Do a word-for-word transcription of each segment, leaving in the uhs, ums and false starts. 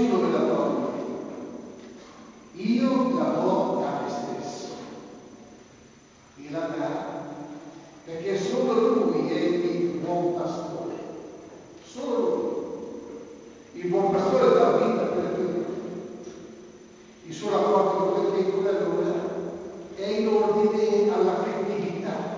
nessuno me la toglie, io la do da me stesso. E la dà perché solo lui è il buon pastore, solo lui. Il buon pastore dà vita per le pecore. Il suo rapporto con le pecore allora è in ordine all'affettività.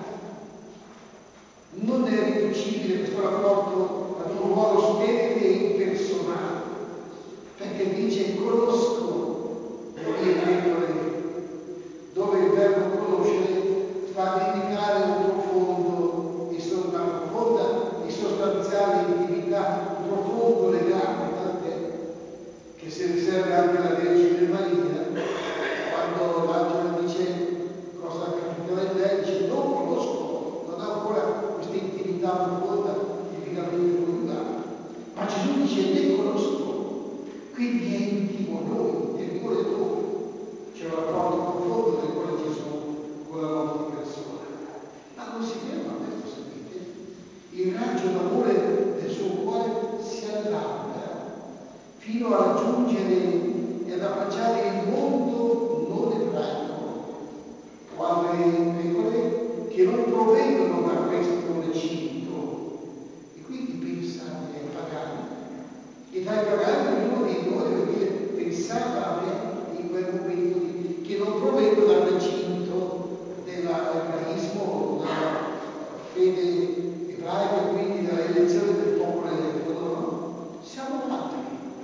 Non è riducibile questo rapporto ad un ruolo sterile e impersonale, perché dice conosco le mie pecore, dove il verbo conoscere fa ad indicare un profondo e so- una profonda e sostanziale intimità, un profondo legame, tant'è che si riserva anche alla Vergine Maria, quando l'angelo dice cosa capiterà in lei, dice non conosco, non ha ancora questa intimità profonda, divinamente coniugale. Ma Gesù dice ne conosco, quindi è intimo noi, interiore a noi. C'è un rapporto profondo del cuore di Gesù con la nostra persona. Ma non si ferma a questo, sapete? Il raggio d'amore del suo cuore si allarga fino a raggiungere e ad abbracciare il mondo non ebraico o altre pecore che non provengono da questo recinto. E quindi pensate ai pagani, e tra i pagani ognuno di noi, deve dire, pensava a me in quel momento di, che non provengo dal recinto dell'ebraismo o dalla fede ebraica, quindi dalla elezione del popolo eletto, no, no, siamo altri.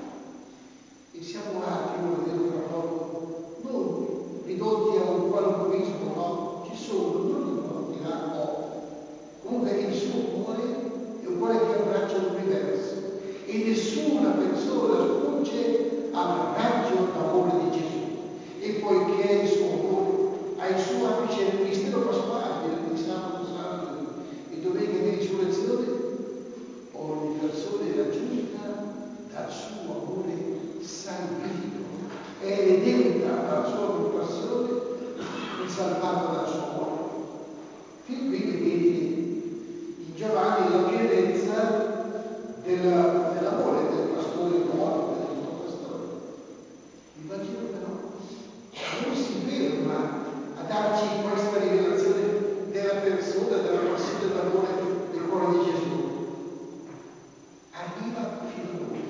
E siamo altri, lo vedremo tra poco, non ridotti a un qualunquismo, no? Ci sono, ognuno dirà oh. Comunque il suo cuore è un cuore che abbraccia l'universo e nessuna persona sfugge al raggio d'amore di Gesù. E poiché il suo amore ha il suo apice nel mistero pasquale, venerdì, sabato santo e domenica di risurrezione, ogni persona è raggiunta dal suo amore salvifico, è redenta dalla sua compassione e salvata dal suo amore. Fin qui vedete in Giovanni la pienezza della, dell'amore del pastore buono, del buon pastore. Il Vangelo però non si ferma a darci questa rivelazione della persona, della passione d'amore del cuore di Gesù. Arriva fino a noi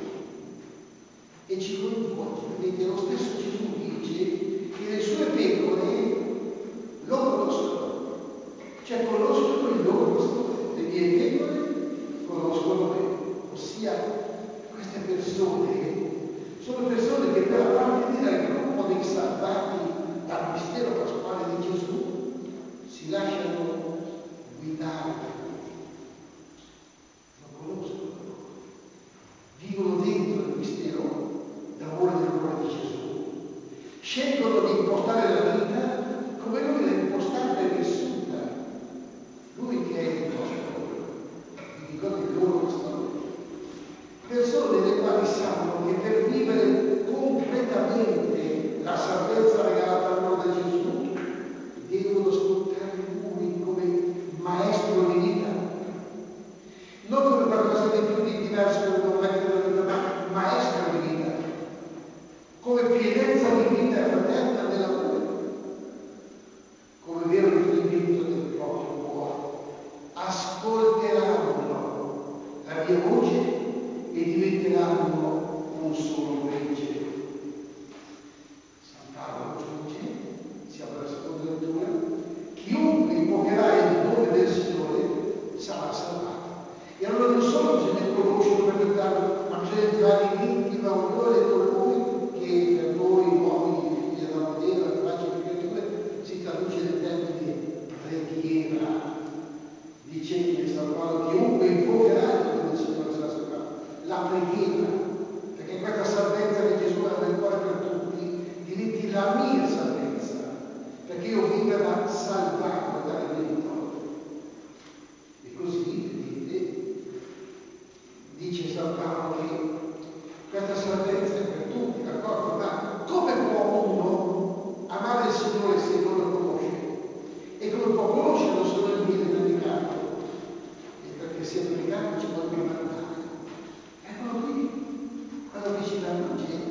e ci coinvolge. Vedete, lo stesso Gesù dice che le sue pecore lo conoscono, cioè conoscono il loro pastore. Le mie pecore conoscono me, ossia queste persone sono persone che per appartenere al gruppo dei salvati dal mistero pasquale di Gesù si lasciano guidare da lui, lo conoscono, vivono dentro il mistero d'amore del cuore di Gesù, scelgono di impostare la vita come lui l'ha impostata e vissuta, lui che è il pastore, vi dico il loro pastore, persone le quali sanno che per vivere concretamente la salvezza regalata loro da Gesù devono ascoltare lui come maestro di vita, non come qualcosa di più di diverso che devono mettere nella vita, ma maestro di vita, come pienezza di vita fraterna nell'amore, come vero riferimento del proprio cuore. Ascolteranno la mia voce e diventeranno un solo gregge. San Paolo aggiunge, siamo alla seconda lettura, chiunque invocherà il nome del Signore sarà salvato. E allora non solo bisogna conoscerlo per meditarlo, ma bisogna entrare in intima unione con lui, che per noi uomini, figli dell'Adamo ed Eva, fragili creature, si traduce nel termine preghiera. Dice San Paolo, chiunque invocherà il nome del Signore sarà salvato. La preghiera, perché questa salvezza che Gesù ha nel cuore per tutti diventi la mia salvezza, perché io viva salvato da Redentore. E così, vedete, dice San Paolo che questa salvezza è per tutti, d'accordo? Ma come può uno amare il Signore se non lo conosce? E come può conoscerlo se non viene predicato? E perché sia predicato ci vuole una mandata. Eccolo qui, quello che ci dà il Vangelo.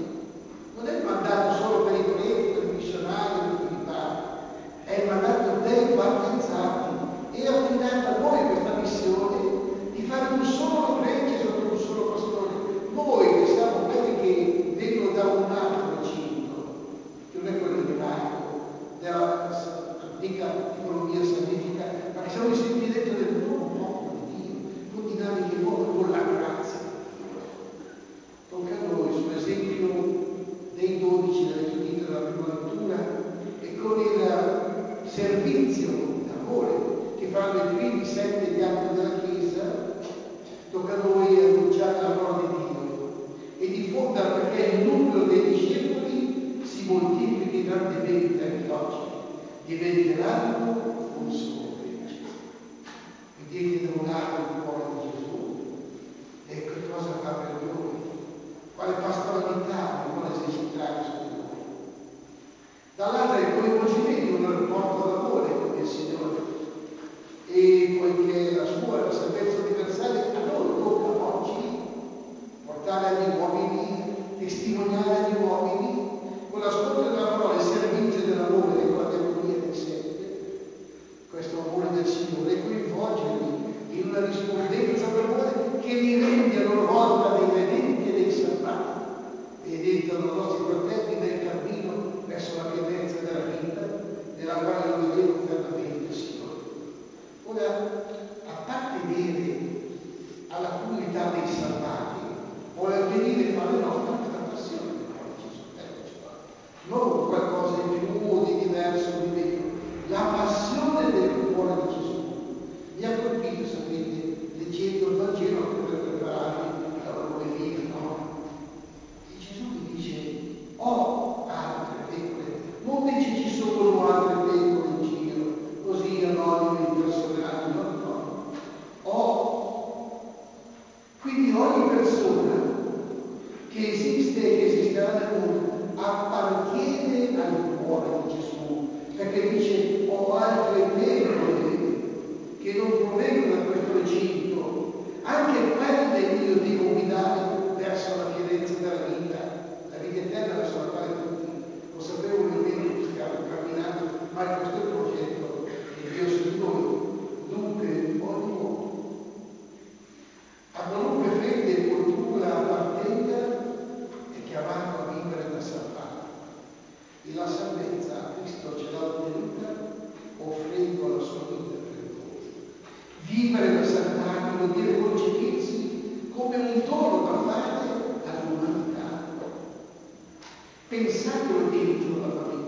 ogni persona che esiste e che esisterà nel mondo appartiene al cuore di Gesù, perché dice: ho altre pecore che non provengono da questo recinto, anche quelle io devo guidare verso la pienezza della vita, la vita eterna verso la quale tutti consapevolmente stiamo camminando, ma questo è il progetto che Dio ha su di noi. Dunque ogni uomo, a qualunque fede e cultura appartenga, è chiamato a vivere da salvato. E la salvezza Cristo ce l'ha ottenuta offrendo la sua vita per noi. Vivere da salvati vuol dire concepirsi come un dono da fare all'umanità. Pensatelo dentro la famiglia.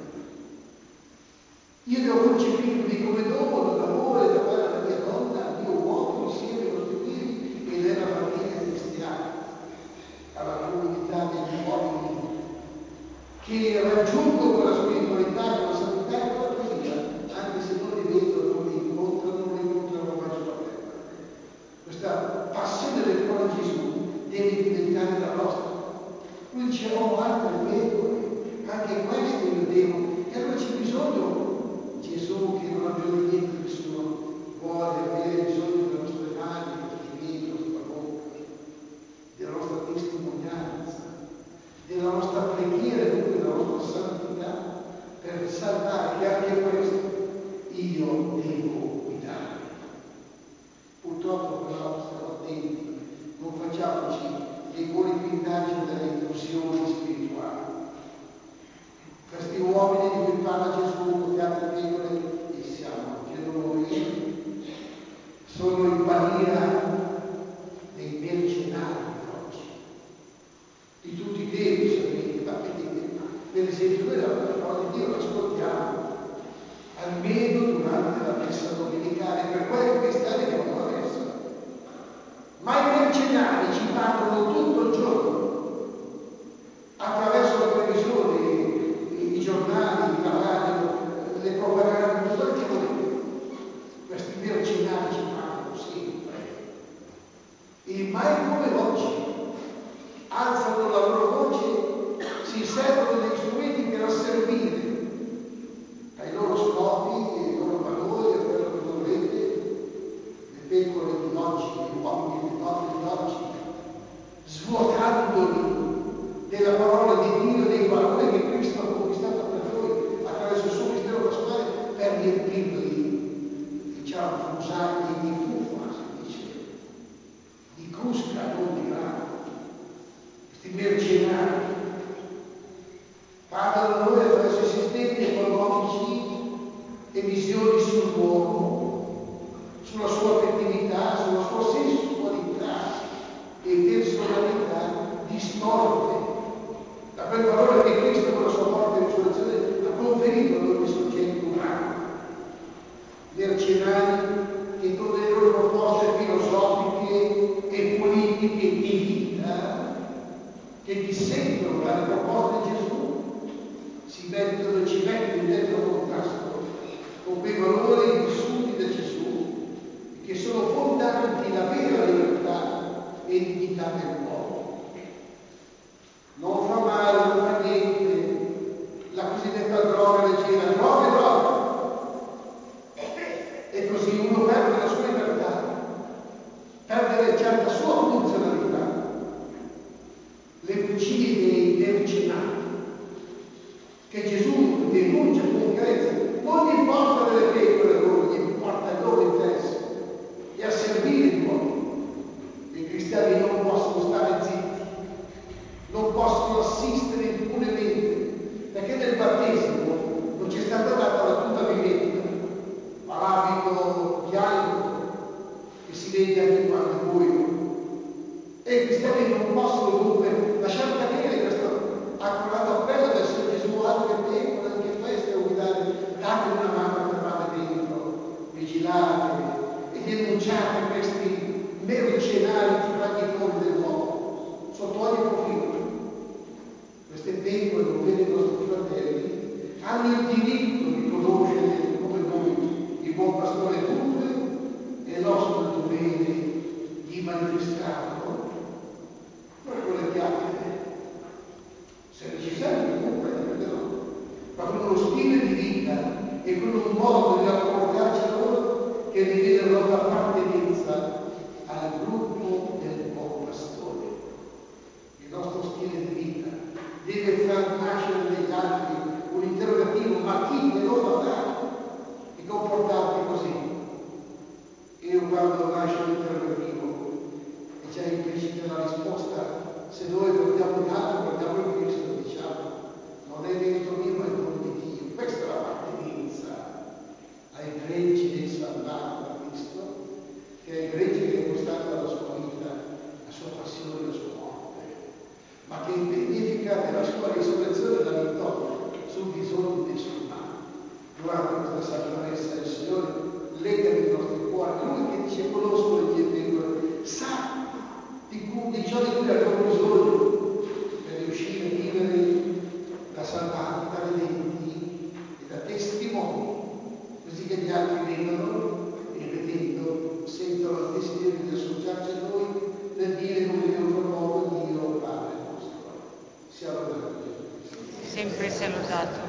Io devo concepirmi come dono d'amore da fare alla mia donna, al mio uomo, insieme ai nostri figli e nella famiglia cristiana, alla comunità degli uomini che raggiungo con la spiritualità, con la santità e con la preghiera, anche se non li vedo, non li incontrano, non li incontrerò mai sulla terra. Questa passione del cuore di Gesù deve diventare la nostra. Lui dice: ho altre pecore, anche queste io devo. E allora c'è bisogno, Gesù, che non ha bisogno di niente, nessuno vuole avere bisogno delle nostre mani, dei nostri piedi, della nostra bocca, della nostra testimonianza, della nostra preghiera e dunque della nostra santità, per salvare, che anche questo io devo guidare. Purtroppo però stiamo attenti, non facciamoci dei buoni pintaggi delle intrusioni spirituali. Questi uomini di cui parla Gesù, le altre pecore, e siamo più noi, sono in balia dei mercenari di oggi, di tutti i tempi, sapete, ma vedete, per esempio noi la parola di Dio l'ascoltiamo almeno durante la messa domenicale, per quei cristiani che vanno a messa, ma i mercenari ci parlano tutto il giorno attraverso la televisione, i, i giornali, la radio, le propagande, tutto il che volete. Questi mercenari ci parlano sempre e mai come oggi alzano la loro voce, si servono degli strumenti per asservire ai loro scopi, ai loro valori, a quello che vorrete, le pecore di oggi, gli uomini e le donne di oggi, svuotandoli della parola di Dio, dei valori che Cristo ha conquistato per noi attraverso il suo mistero pasquale, per riempirli, diciamo, usarli di fuffa, si dice, di crusca, non di grano. Questi mercenari parlano a noi attraverso i sistemi economici e visioni sull'uomo, sulla sua affettività, sulla sua sessualità e personalità distorte da quel valore che Cristo con la sua morte e risurrezione ha conferito ad ogni soggetto umano. Mercenari che con le loro proposte filosofiche e politiche di vita, che dissentono dalle proposte di Gesù, si mettono e ci mettono in netto contrasto con quei valori vissuti da Gesù, che sono fondanti la vera libertà e dignità dell'uomo. Non fa male, non fa niente, la cosiddetta droga leggera, droga e droga. E così uno perde la sua libertà, perde certa sua funzionalità. Le bugie dei mercenari, che Gesù denuncia con chiarezza, non gli importa delle pecore loro, gli importa il loro interesse e a servire gli uomini. I cristiani non possono stare zitti, non possono assistere impunemente, perché nel battesimo non ci è stata data la tuta vivente, ma l'abito bianco che si vede anche quando è buio. E i cristiani non possono dunque lasciar cadere questo accorato appello del Signore Gesù: altre pecore, anche queste a guidare, datemi una mano a fermarle dentro, vigilate e denunciate questi mercenari traditori dell'uomo sotto ogni profilo. Queste pecore, ovvero i nostri fratelli, hanno il diritto di conoscere come noi il buon pastore, dunque è nostro dovere di manifestarlo di ciò di cui abbiamo bisogno per riuscire a vivere da salvati, da redenti e da testimoni, così che gli altri vedono e vedendo sentono il desiderio di associarsi a noi per dire come Dio fra poco Dio Padre nostro. Sia lodato Gesù. Sempre sia lodato.